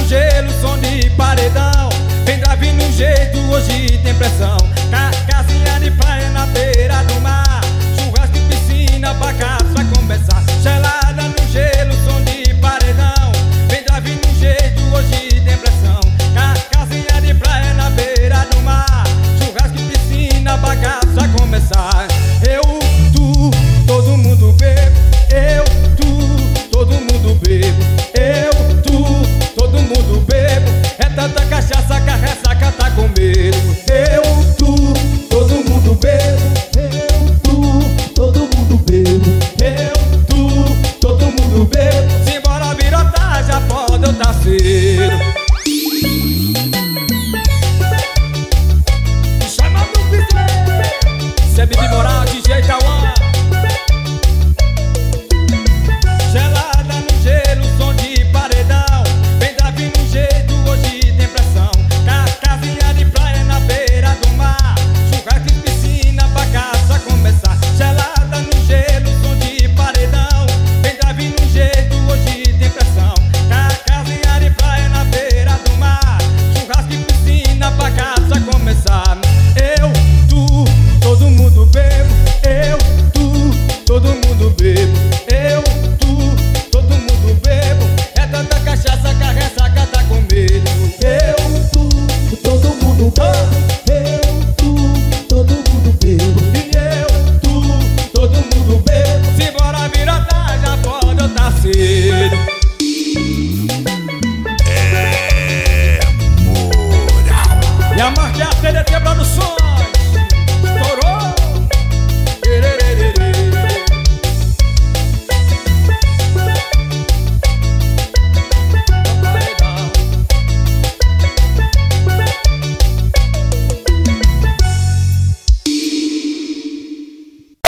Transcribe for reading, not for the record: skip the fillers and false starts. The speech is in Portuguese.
no gelo, som de paredão. Vem drive no jeito, hoje tem pressão. Casinha de praia na beira do mar, churrasco de piscina, bagaço vai começar.